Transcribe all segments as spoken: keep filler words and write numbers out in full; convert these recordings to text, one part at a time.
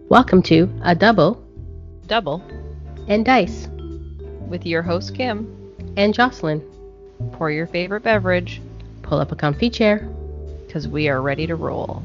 Welcome to A Double Double and Dice with your host Kim and Jocelyn. Pour your favorite beverage, Pull up a comfy chair, because we are ready to roll.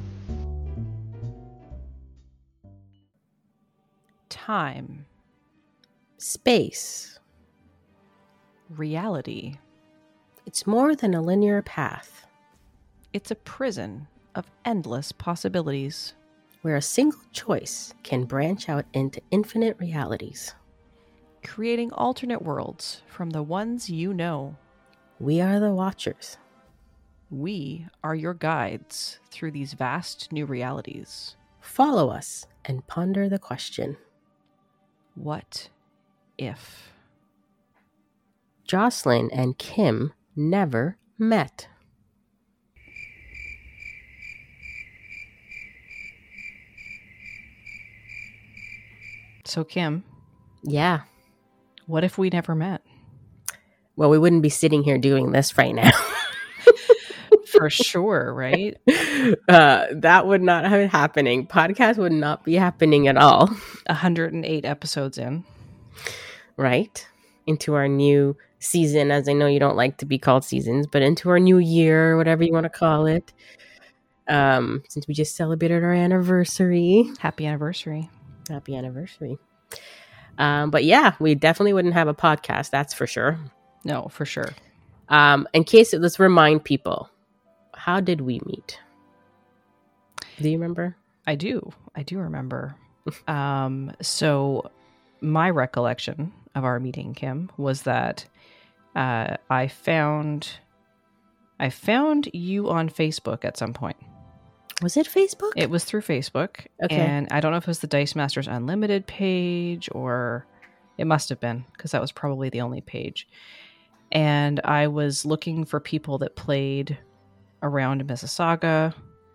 Time, space, reality. It's more than a linear path. It's a prison of endless possibilities, where a single choice can branch out into infinite realities, creating alternate worlds from the ones you know. We are the Watchers. We are your guides through these vast new realities. Follow us and ponder the question, what if? Jocelyn and Kim never met. So, Kim. Yeah. What if we never met? Well, we wouldn't be sitting here doing this right now. For sure, right? Uh, that would not have been happening. Podcast would not be happening at all. one hundred eight episodes in. Right? Into our new season, as I know you don't like to be called seasons, but into our new year, whatever you want to call it. Um, since we just celebrated our anniversary. Happy anniversary. Happy anniversary. Um, but yeah, we definitely wouldn't have a podcast, that's for sure. No, for sure. Um, in case, let's remind people, how did we meet? Do you remember? I do. I do remember. um, so my recollection of our meeting, Kim, was that uh, I found I found you on Facebook at some point. Was it Facebook? It was through Facebook. Okay. And I don't know if it was the Dice Masters Unlimited page, or it must have been, because that was probably the only page. And I was looking for people that played around Mississauga,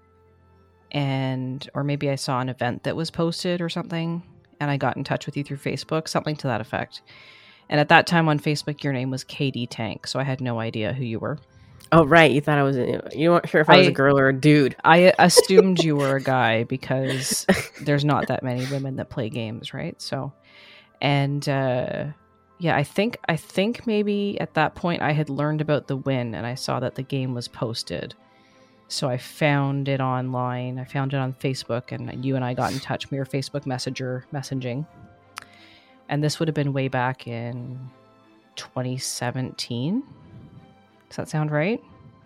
and or maybe I saw an event that was posted or something, and I got in touch with you through Facebook, something to that effect. And at that time on Facebook, your name was K D Tank, so I had no idea who you were. Oh, right. You thought I was, you weren't sure if I was I, a girl or a dude. I assumed you were a guy because there's not that many women that play games, right? So, and uh, yeah, I think, I think maybe at that point I had learned about the win and I saw that the game was posted. So I found it online. I found it on Facebook, and you and I got in touch. We were Facebook Messenger messaging. And this would have been way back in twenty seventeen. Does that sound right?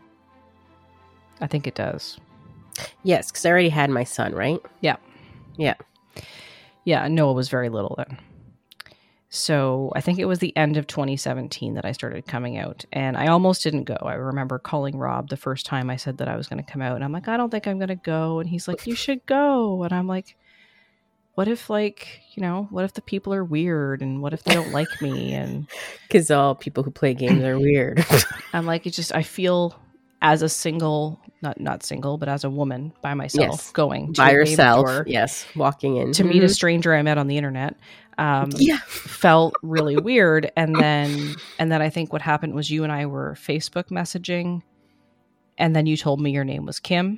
I think it does. Yes, because I already had my son, right? Yeah. Yeah. Yeah, Noah was very little then. So I think it was the end of twenty seventeen that I started coming out. And I almost didn't go. I remember calling Rob the first time I said that I was going to come out. And I'm like, I don't think I'm going to go. And he's like, you should go. And I'm like, what if, like, you know, what if the people are weird? And what if they don't like me? And because all people who play games are weird. I'm like, it's just, I feel as a single, not not single, but as a woman by myself, yes. going to by a yourself. Store, yes, walking in to mm-hmm. meet a stranger I met on the internet. Um, yeah, felt really weird. And then, and then I think what happened was you and I were Facebook messaging, and then you told me your name was Kim.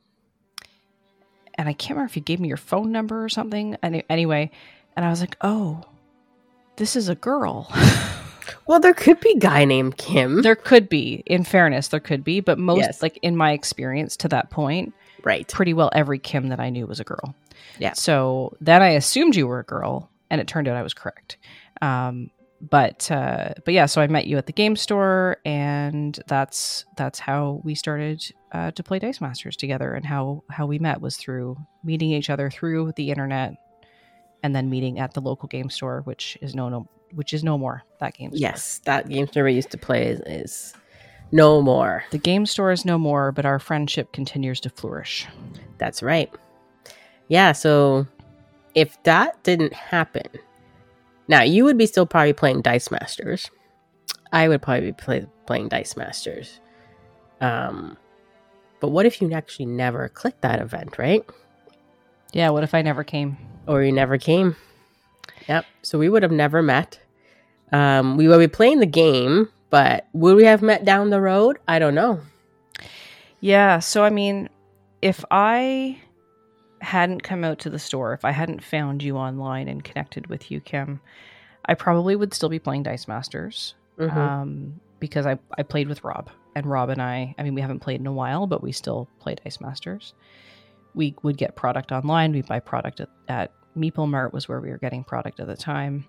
And I can't remember if you gave me your phone number or something. Any, anyway, and I was like, oh, this is a girl. Well, there could be a guy named Kim. There could be. In fairness, there could be. But most, yes. like in my experience to that point, right, pretty well every Kim that I knew was a girl. Yeah. So then I assumed you were a girl, and it turned out I was correct. Um, but uh, but yeah, so I met you at the game store, and that's that's how we started uh, to play Dice Masters together. And how how we met was through meeting each other through the internet, and then meeting at the local game store, which is no no which is no more that game store. Yes, that game store we used to play is, is no more. The game store is no more, but our friendship continues to flourish. That's right. Yeah, so if that didn't happen, now you would be still probably playing Dice Masters. I would probably be play, playing Dice Masters. Um, but what if you actually never clicked that event, right? Yeah, what if I never came? Or you never came? Yep. So we would have never met. Um, we would be playing the game, but would we have met down the road? I don't know. Yeah. So, I mean, if I hadn't come out to the store, if I hadn't found you online and connected with you, Kim, I probably would still be playing Dice Masters. Mm-hmm. Um, because I, I played with Rob, and Rob and I, I mean, we haven't played in a while, but we still play Dice Masters. We would get product online. We'd buy product at, at Meeple Mart was where we were getting product at the time.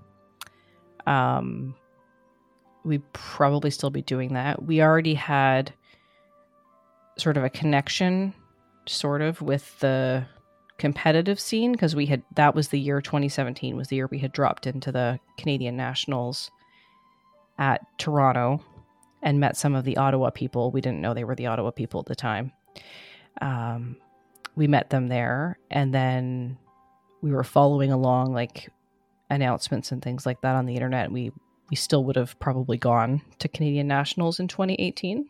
Um, we'd probably still be doing that. We already had sort of a connection, sort of, with the competitive scene, because we had, that was the year twenty seventeen was the year we had dropped into the Canadian Nationals at Toronto and met some of the Ottawa people. We didn't know they were the Ottawa people at the time. Um, we met them there, and then we were following along like announcements and things like that on the internet. We we still would have probably gone to Canadian Nationals in twenty eighteen.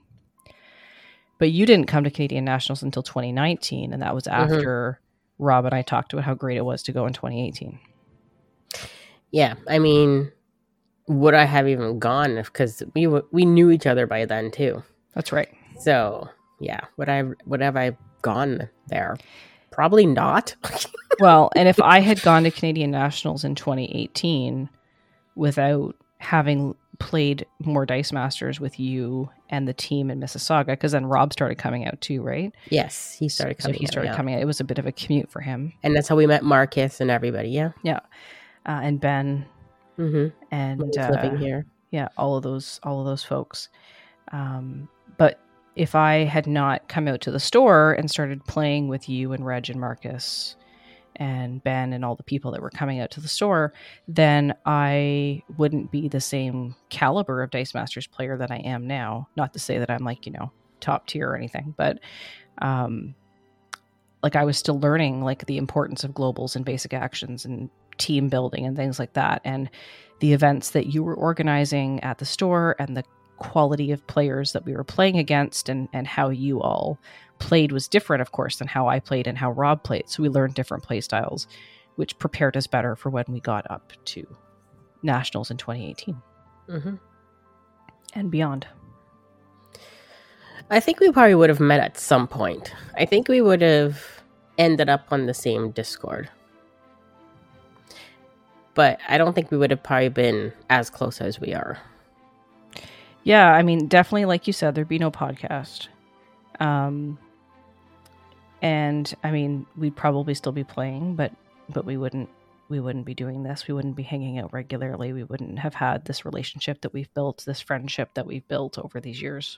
But you didn't come to Canadian Nationals until twenty nineteen, and that was after mm-hmm. Rob and I talked about how great it was to go in twenty eighteen. Yeah, I mean, would I have even gone? Because we w- we knew each other by then too. That's right. So yeah, would I would have I gone there? Probably not. Well, and if I had gone to Canadian Nationals in twenty eighteen without having played more Dice Masters with you and the team in Mississauga, because then Rob started coming out too, right? Yes, he started coming out. So he started out, yeah. coming out. It was a bit of a commute for him. And that's how we met Marcus and everybody, yeah? Yeah. Uh, and Ben. Mm-hmm. And uh, living here. Yeah, all of those all of those folks. Um, but if I had not come out to the store and started playing with you and Reg and Marcus and Ben and all the people that were coming out to the store, then I wouldn't be the same caliber of Dice Masters player that I am now. Not to say that I'm like, you know, top tier or anything, but um, like I was still learning like the importance of globals and basic actions and team building and things like that. And the events that you were organizing at the store and the quality of players that we were playing against and, and how you all played was different, of course, than how I played and how Rob played. So we learned different play styles, which prepared us better for when we got up to Nationals in twenty eighteen mm-hmm. and beyond. I think we probably would have met at some point. I think we would have ended up on the same Discord. But I don't think we would have probably been as close as we are. Yeah, I mean, definitely, like you said, there'd be no podcast. Um, and I mean, we'd probably still be playing, but but we wouldn't we wouldn't be doing this. We wouldn't be hanging out regularly. We wouldn't have had this relationship that we've built, this friendship that we've built over these years.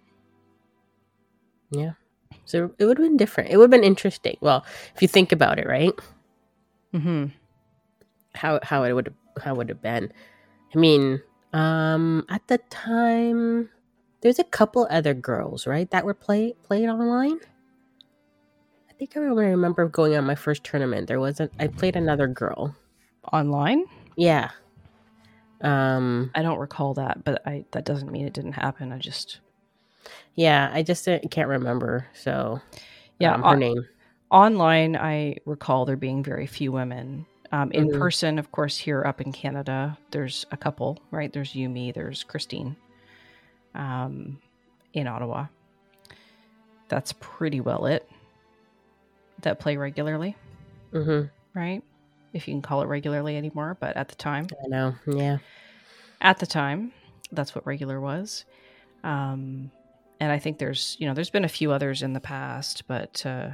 Yeah. So it would have been different. It would have been interesting. Well, if you think about it, right? Mm-hmm. How how it would how would have been. I mean, um, at the time, there's a couple other girls, right, that were play played online. I think I remember going on my first tournament. There wasn't. I played another girl online. Yeah. Um, I don't recall that, but I that doesn't mean it didn't happen. I just. Yeah, I just uh, can't remember. So, yeah, um, her on, name. Online, I recall there being very few women. Um, in mm-hmm. person, of course, here up in Canada, there's a couple, right? There's you, me, there's Christine. Um, in Ottawa, that's pretty well it. That play regularly, mm-hmm. right? If you can call it regularly anymore, but at the time, I know, yeah. At the time, that's what regular was. Um, and I think there's, you know, there's been a few others in the past, but, uh,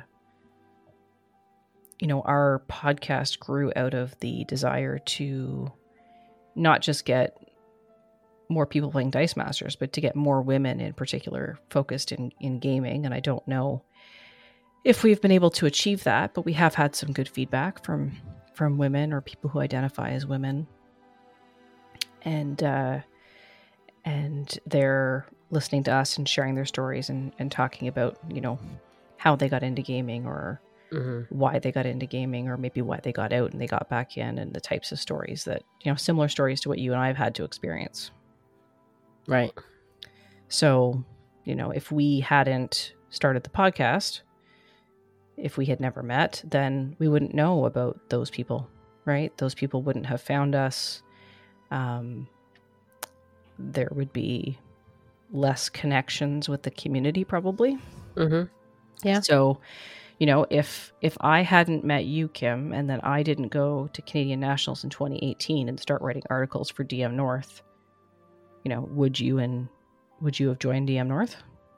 you know, our podcast grew out of the desire to not just get more people playing Dice Masters, but to get more women in particular focused in, in gaming. And I don't know if we've been able to achieve that, but we have had some good feedback from, from women or people who identify as women. And, uh, and they're listening to us and sharing their stories and, and talking about, you know, how they got into gaming or mm-hmm. why they got into gaming or maybe why they got out and they got back in, and the types of stories that, you know, similar stories to what you and I have had to experience. Right. So, you know, if we hadn't started the podcast, if we had never met, then we wouldn't know about those people, right? Those people wouldn't have found us. Um, there would be less connections with the community, probably. Mm-hmm. Yeah. So, you know, if if I hadn't met you, Kim, and then I didn't go to Canadian Nationals in twenty eighteen and start writing articles for D M North, you know, would you and would you have joined D M North?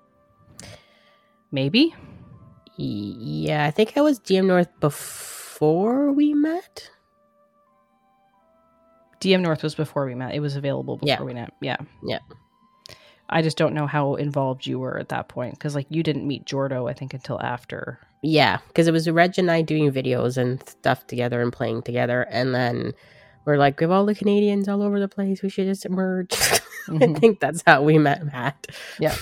Maybe. Yeah, I think I was D M North before we met. D M North was before we met. It was available before Yeah. we met. Yeah. Yeah. I just don't know how involved you were at that point because, like, you didn't meet Jordo, I think, until after. Yeah, because it was Reg and I doing videos and stuff together and playing together, and then we're like, we have all the Canadians all over the place. We should just merge. Mm-hmm. I think that's how we met Matt. Yeah.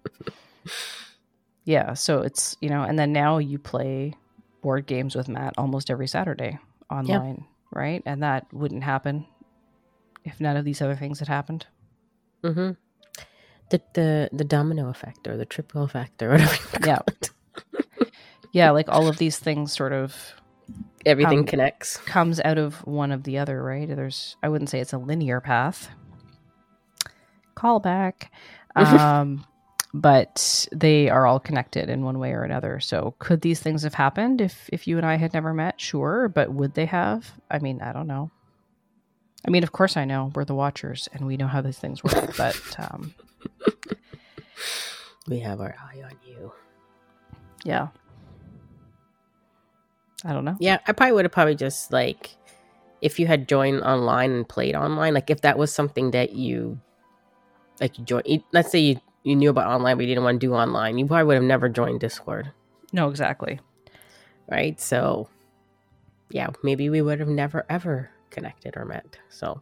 Yeah. So it's, you know, and then now you play board games with Matt almost every Saturday online, right? And that wouldn't happen if none of these other things had happened. Mm-hmm. The the the domino effect or the triple effect or whatever you call Yeah. it. Yeah, like all of these things sort of Everything Um, connects. comes out of one of the other, right? There's, I wouldn't say it's a linear path. Callback. Um, but they are all connected in one way or another. So could these things have happened if, if you and I had never met? Sure. But would they have? I mean, I don't know. I mean, of course I know. We're the watchers and we know how these things work. But um, We have our eye on you. yeah. I don't know. Yeah, I probably would have probably just like if you had joined online and played online, like if that was something that you like you joined. Let's say you, you knew about online, but you didn't want to do online. You probably would have never joined Discord, No, exactly. right? So, yeah, maybe we would have never ever connected or met. So,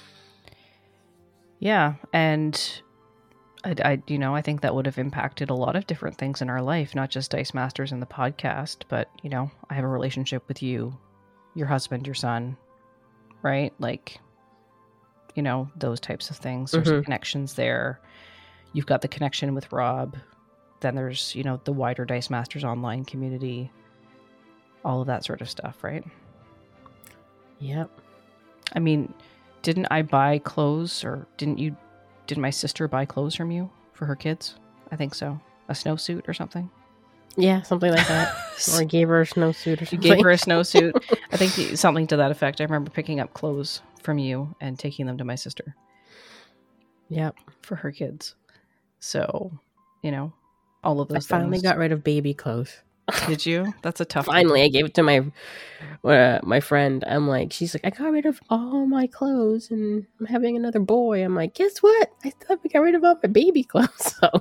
Yeah. And I, I, you know, I think that would have impacted a lot of different things in our life, not just Dice Masters and the podcast, but, you know, I have a relationship with you, your husband, your son, right? Like, you know, those types of things. There's Mhm. connections there. You've got the connection with Rob. Then there's, you know, the wider Dice Masters online community, all of that sort of stuff, right? yep. I mean, didn't I buy clothes or didn't you? Did my sister buy clothes from you for her kids? I think so. A snowsuit or something? Yeah, something like that. Or gave her a snowsuit or You something. gave her a snowsuit. I think the- something to that effect. I remember picking up clothes from you and taking them to my sister Yep. for her kids. So, you know, all of I those finally things. got rid of baby clothes. Did you? That's a tough one. Finally, I gave it to my uh, my friend. I'm like, she's like, I got rid of all my clothes and I'm having another boy. I'm like, guess what? I thought we got rid of all my baby clothes. So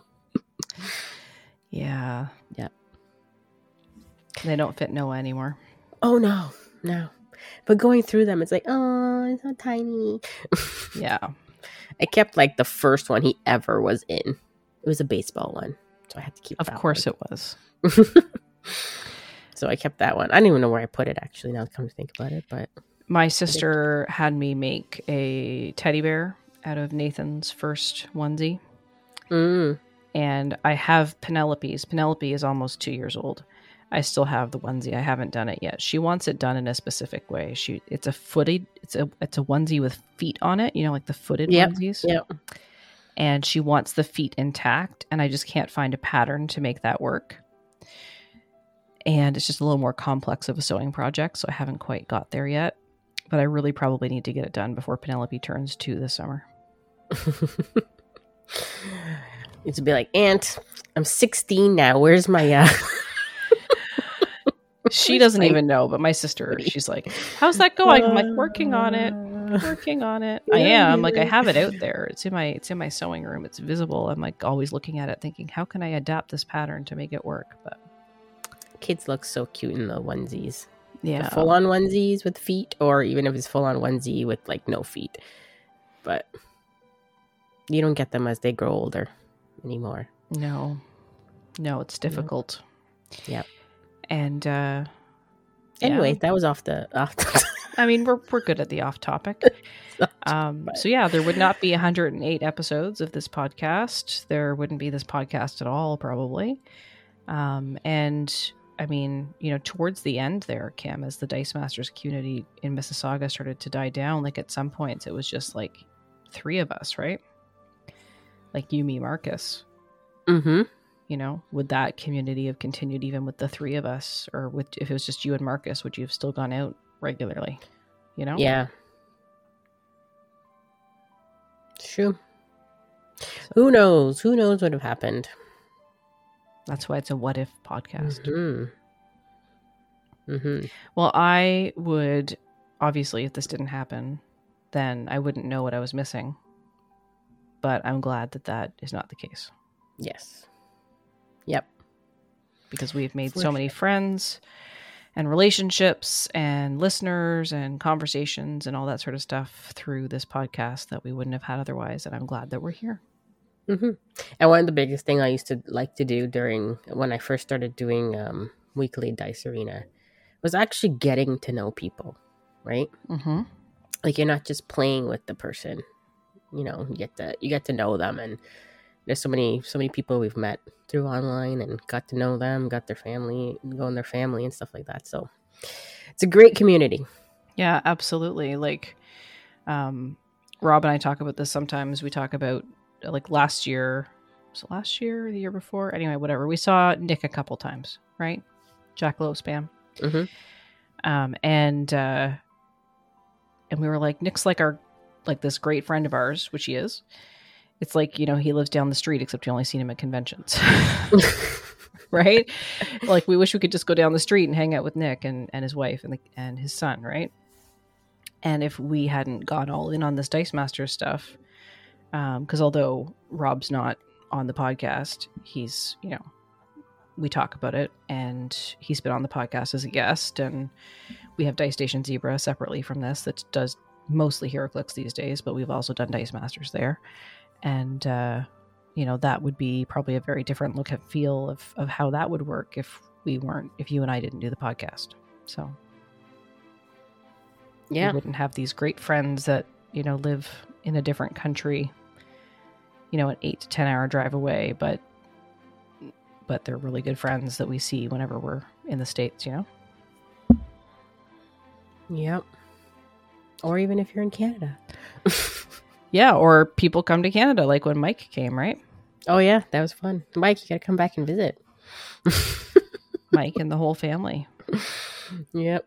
Yeah. Yeah. They don't fit Noah anymore. oh no, no. But going through them, it's like, oh, it's so tiny. Yeah. I kept like the first one he ever was in. It was a baseball one, so I had to keep. Of that course one. it was. So I kept that one. I don't even know where I put it actually. Now, come to think about it, but My sister had me make a teddy bear out of Nathan's first onesie. mm, And I have Penelope's. Penelope is almost two years old. I still have the onesie. I haven't done it yet. She wants it done in a specific way. She it's a footed it's a it's a onesie with feet on it, you know, like the footed Yep, onesies. yep. And she wants the feet intact, and I just can't find a pattern to make that work. And it's just a little more complex of a sewing project, so I haven't quite got there yet. But I really probably need to get it done before Penelope turns two this summer. It's to be like, Aunt, I'm sixteen now. Where's my uh She Where's doesn't my- even know, but my sister, she's like, how's that going? I'm like, working on it. Working on it. I am. Like, I have it out there. It's in my it's in my sewing room. It's visible. I'm like always looking at it thinking, how can I adapt this pattern to make it work? But Kids look so cute in the onesies. yeah. The full on onesies with feet, or even if it's full on onesie with like no feet. But you don't get them as they grow older anymore. No. No, it's difficult. Yep. And uh Anyway, yeah. that was off the off the I mean, we're we're good at the off topic. Um, so yeah, there would not be one hundred eight episodes of this podcast. There wouldn't be this podcast at all, probably. Um, and I mean, you know, towards the end there, Kim, as the Dice Masters community in Mississauga started to die down, like at some points it was just like three of us, right? Like you, me, Marcus. Mm-hmm. you know, would that community have continued even with the three of us, or with if it was just you and Marcus, would you have still gone out regularly? You know? Yeah. True. Who knows? Who knows what would have happened? That's why it's a what if podcast. Mm-hmm. Mm-hmm. Well, I would, obviously, if this didn't happen, then I wouldn't know what I was missing. But I'm glad that that is not the case. Yes. Yep. Because we've made For so many sure. friends and relationships and listeners and conversations and all that sort of stuff through this podcast that we wouldn't have had otherwise. And I'm glad that we're here. Mm-hmm. And one of the biggest thing I used to like to do during when I first started doing um, weekly Dice Arena was actually getting to know people, right? Mm-hmm. Like you're not just playing with the person, you know. You get to you get to know them, and there's so many so many people we've met through online and got to know them, got their family, go in their family and stuff like that. So it's a great community. Yeah, absolutely. Like, um, Rob and I talk about this sometimes. We talk about like last year, was it last year or the year before? Anyway, whatever. We saw Nick a couple times, right? Jack Low Spam. Mm-hmm. Um, and, uh, and we were like, Nick's like our, like this great friend of ours, which he is. It's like, you know, he lives down the street, except you only seen him at conventions. Right? Like we wish we could just go down the street and hang out with Nick and, and his wife and the, and his son, right? And if we hadn't gone all in on this Dice Master stuff, because um, although Rob's not on the podcast, he's, you know, we talk about it, and he's been on the podcast as a guest, and we have Dice Station Zebra separately from this that does mostly HeroClix these days, but we've also done Dice Masters there. And, uh, you know, that would be probably a very different look and feel of, of how that would work if we weren't, if you and I didn't do the podcast. So Yeah. we wouldn't have these great friends that, you know, live in a different country, you know, an eight to ten hour drive away, but, but they're really good friends that we see whenever we're in the States, you know? Yep. Or even if you're in Canada. Yeah, or people come to Canada, like when Mike came, right? Oh, yeah. That was fun. Mike, you got to come back and visit. Mike and the whole family. Yep.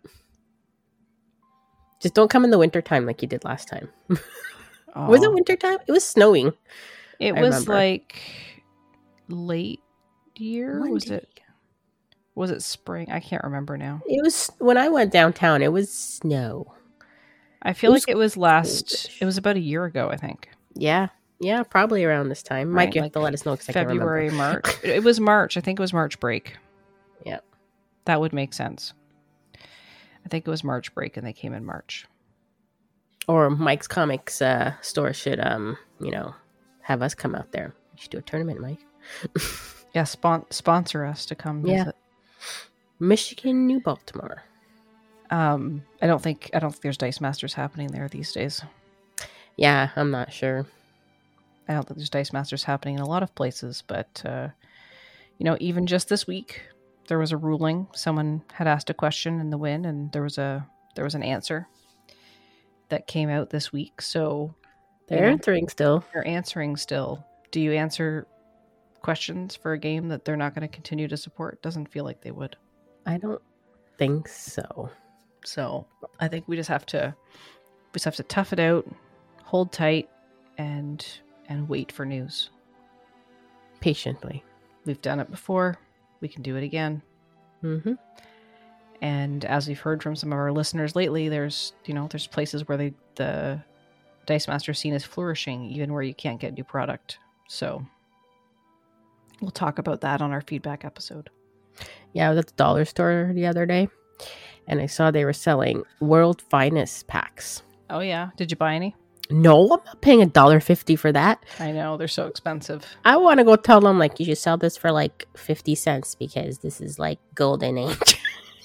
Just don't come in the wintertime like you did last time. Oh. Was it wintertime? It was snowing. It I was remember. like late year. One was day. it? Was it spring? I can't remember now. It was when I went downtown. It was snow. I feel It was like it was last. coldish. It was about a year ago, I think. Yeah, yeah, probably around this time. Right, Mike, you like have to let us know because I February, can't March. It was March. I think it was March break. Yeah. That would make sense. I think it was March break, and they came in March. Or Mike's Comics uh, store should, um, you know, have us come out there. We should do a tournament, Mike. Yeah, spon- sponsor us to come Yeah. visit. Michigan, New Baltimore. Um, I don't think I don't think there's Dice Masters happening there these days. Yeah, I'm not sure. I don't think there's Dice Masters happening in a lot of places, but uh, you know, even just this week, there was a ruling. Someone had asked a question in the win, and there was a there was an answer that came out this week. So They're you know, answering still. they're answering still. Do you answer questions for a game that they're not going to continue to support? Doesn't feel like they would. I don't think so. So I think we just have to we just have to tough it out, hold tight, and and wait for news. Patiently. We've done it before. We can do it again. Mm-hmm. And as we've heard from some of our listeners lately, there's you know there's places where they, the Dice Master scene is flourishing, even where you can't get new product. So we'll talk about that on our feedback episode. Yeah, I was at the dollar store the other day, and I saw they were selling World Finest packs. Oh yeah, did you buy any? No, I'm not paying a dollar fifty for that. I know they're so expensive. I want to go tell them like you should sell this for like fifty cents because this is like golden age.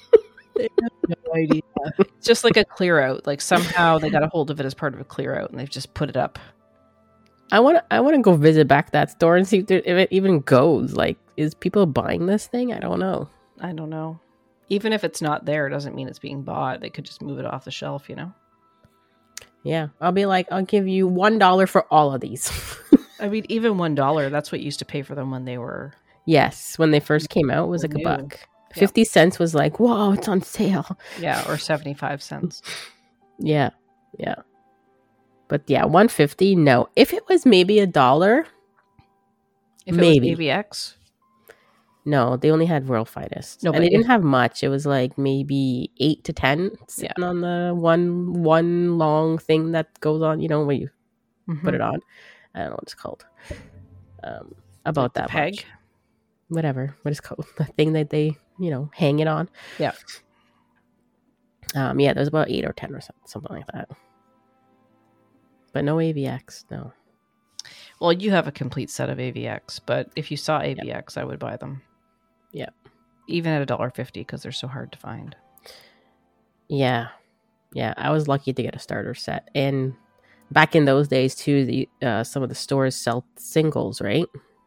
No idea. It's just like a clear out. Like somehow they got a hold of it as part of a clear out, and they've just put it up. I want to. I want to go visit back that store and see if, there, if it even goes. Like, is people buying this thing? I don't know. I don't know. Even if it's not there, it doesn't mean it's being bought. They could just move it off the shelf, you know? Yeah, I'll be like, I'll give you one dollar for all of these. I mean, even one dollar, that's what you used to pay for them when they were Yes, when they first came out, it was like a buck. Yep. fifty cents was like, whoa, it's on sale. Yeah, or seventy-five cents. Yeah, yeah. But yeah, one fifty, no. If it was maybe a dollar, if it maybe. was A V X? No, they only had World Finest. No, and they if- didn't have much. It was like maybe eight to ten sitting yeah. on the one one long thing that goes on, you know, where you mm-hmm. put it on. I don't know what it's called. Um, about like that peg? Much. Whatever. What is it called? The thing that they, you know, hang it on. Yeah. Um, yeah, there was about eight or ten or something, something like that. But no A V X, no. Well, you have a complete set of A V X, but if you saw A V X, yep. I would buy them. Yeah. Even at a dollar fifty, because they're so hard to find. Yeah. Yeah, I was lucky to get a starter set. And back in those days, too, the uh, some of the stores sell singles, right?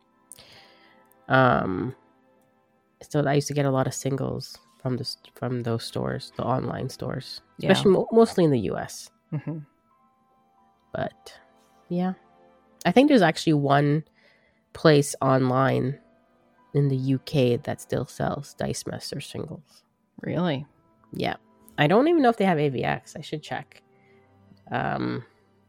Um, so I used to get a lot of singles from the from those stores, the online stores, especially yeah. mo- mostly in the U S. Mm-hmm. But yeah, I think there's actually one place online in the U K that still sells Dice Master singles. Really? Yeah, I don't even know if they have A V X. I should check. Um,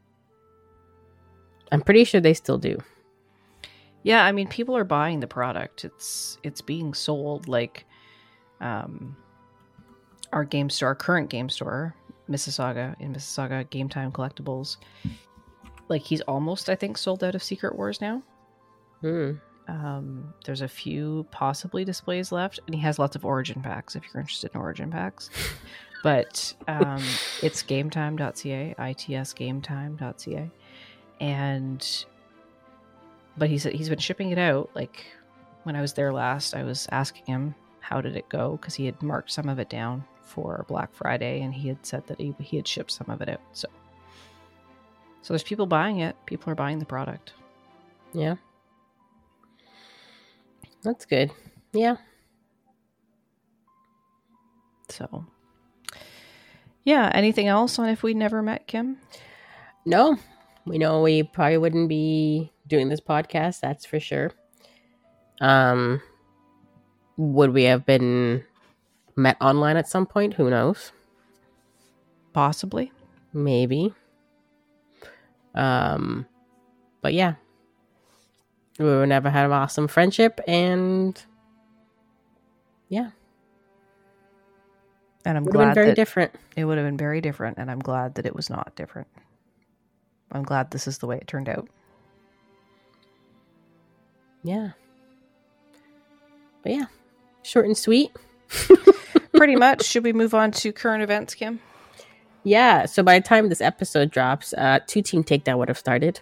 I'm pretty sure they still do. Yeah, I mean, people are buying the product. It's it's being sold. Like, um, our game store, our current game store, Mississauga, in Mississauga, Game Time Collectibles. Like, he's almost, I think, sold out of Secret Wars now. Hmm. Um, there's a few possibly displays left, and he has lots of Origin packs if you're interested in Origin packs. But um, it's gametime dot c a, I T S gametime dot c a, and. But he's he's been shipping it out. Like, when I was there last, I was asking him how did it go, because he had marked some of it down for Black Friday, and he had said that he, he had shipped some of it out. So, so there's people buying it. People are buying the product. Yeah, that's good. Yeah. So, yeah. Anything else on If We'd Never Met, Kim? No, we know we probably wouldn't be doing this podcast, that's for sure. Um, would we have been met online at some point? Who knows? Possibly. Maybe. Um, but yeah, we would never had an awesome friendship, and yeah, and I'm would glad have been very that different. It would have been very different, and I'm glad that it was not different. I'm glad this is the way it turned out. Yeah. But yeah, short and sweet. Pretty much. Should we move on to current events, Kim? Yeah. So by the time this episode drops, uh, Two Team Takedown would have started.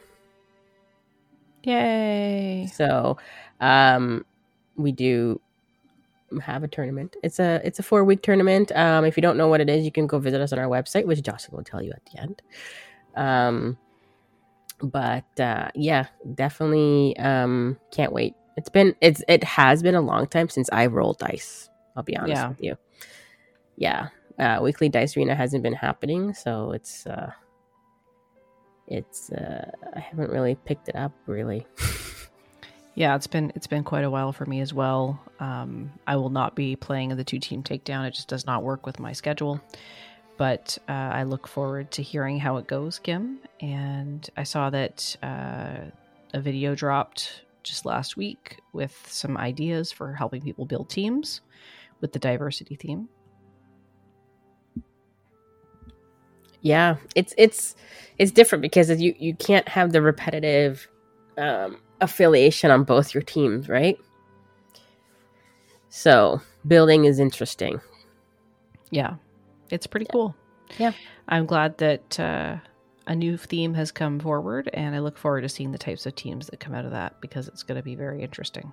Yay. So um, we do have a tournament. It's a it's a four week tournament. Um, if you don't know what it is, you can go visit us on our website, which Jocelyn will tell you at the end. Um, but uh, yeah, definitely um, can't wait. It's been it's it has been a long time since I rolled dice. I'll be honest yeah. with you. Yeah, uh, weekly Dice Arena hasn't been happening, so it's uh, it's uh, I haven't really picked it up really. Yeah, it's been it's been quite a while for me as well. Um, I will not be playing the Two Team Takedown. It just does not work with my schedule. But uh, I look forward to hearing how it goes, Kim. And I saw that uh, a video dropped just last week with some ideas for helping people build teams with the diversity theme. Yeah, it's it's it's different because you you can't have the repetitive um, affiliation on both your teams, right? So building is interesting. Yeah. It's pretty yeah. cool. Yeah. I'm glad that uh, a new theme has come forward, and I look forward to seeing the types of teams that come out of that, because it's going to be very interesting.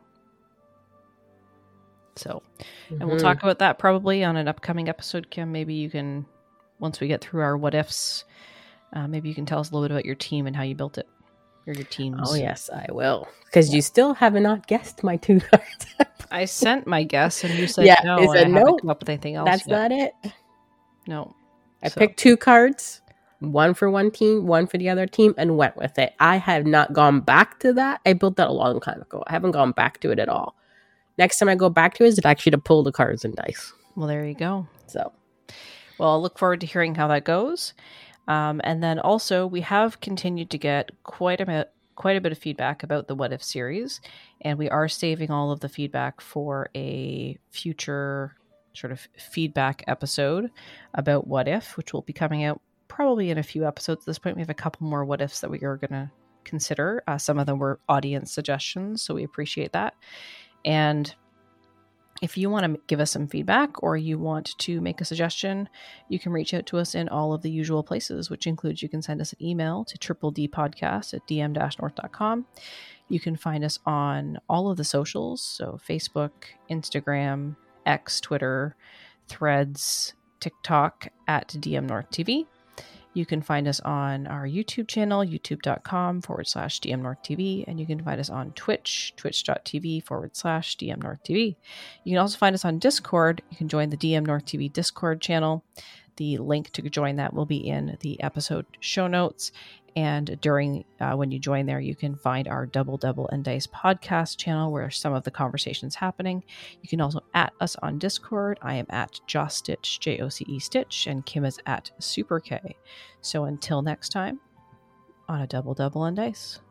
So, mm-hmm. and we'll talk about that probably on an upcoming episode, Kim. Maybe you can, once we get through our what ifs, uh, maybe you can tell us a little bit about your team and how you built it, or your teams. Oh, yes, I will. Because yeah. you still have not guessed my two cards. I sent my guess, and you said yeah, no. Said, I no, haven't come up with anything else That's yet. not it. No. I so. picked two cards, one for one team, one for the other team, and went with it. I have not gone back to that. I built that a long time ago. I haven't gone back to it at all. next time I go back to it is actually to pull the cards and dice. Well, there you go. So, well, I'll look forward to hearing how that goes. Um, and then also, we have continued to get quite a bit, quite a bit of feedback about the What If series, and we are saving all of the feedback for a future sort of feedback episode about What If, which will be coming out probably in a few episodes at this point. We have a couple more What Ifs that we are going to consider. Uh, some of them were audience suggestions, so we appreciate that. And if you want to give us some feedback or you want to make a suggestion, you can reach out to us in all of the usual places, which includes you can send us an email to triple d podcast at d m dash north dot com. You can find us on all of the socials, so Facebook, Instagram, X, Twitter, Threads, TikTok at D M North T V. You can find us on our YouTube channel, youtube.com forward slash DMNorthTV. And you can find us on Twitch, twitch.tv forward slash DMNorthTV. You can also find us on Discord. You can join the D M North T V Discord channel. The link to join that will be in the episode show notes. And during uh, when you join there, you can find our Double Double and Dice podcast channel where some of the conversation's happening. You can also at us on Discord. I am at Joss Stitch, J O C E Stitch, and Kim is at Super K. So until next time, on a Double Double and Dice.